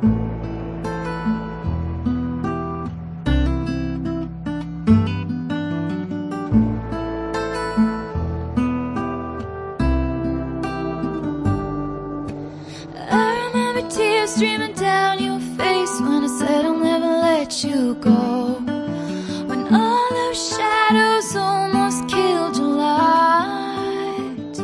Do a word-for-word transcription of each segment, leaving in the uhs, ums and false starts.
I remember tears streaming down your face when I said I'll never let you go, when all those shadows almost killed your light.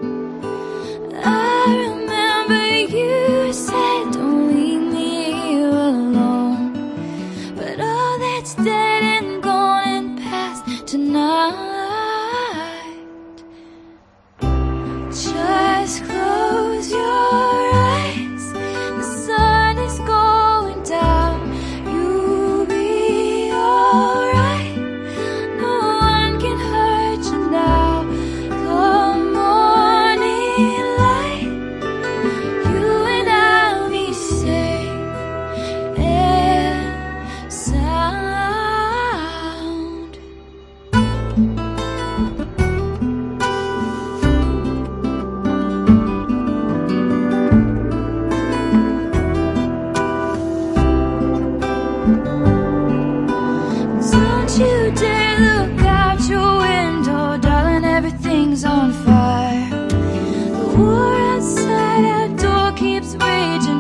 I remember you said don't leave me here alone, but all that's dead and gone and past tonight. Just close your eyes, the sun is going down. You'll be alright, no one can hurt you now. Come morning light, you and I'll be safe and sound. Don't you dare look out your window, darling, everything's on fire. The war outside our door keeps raging.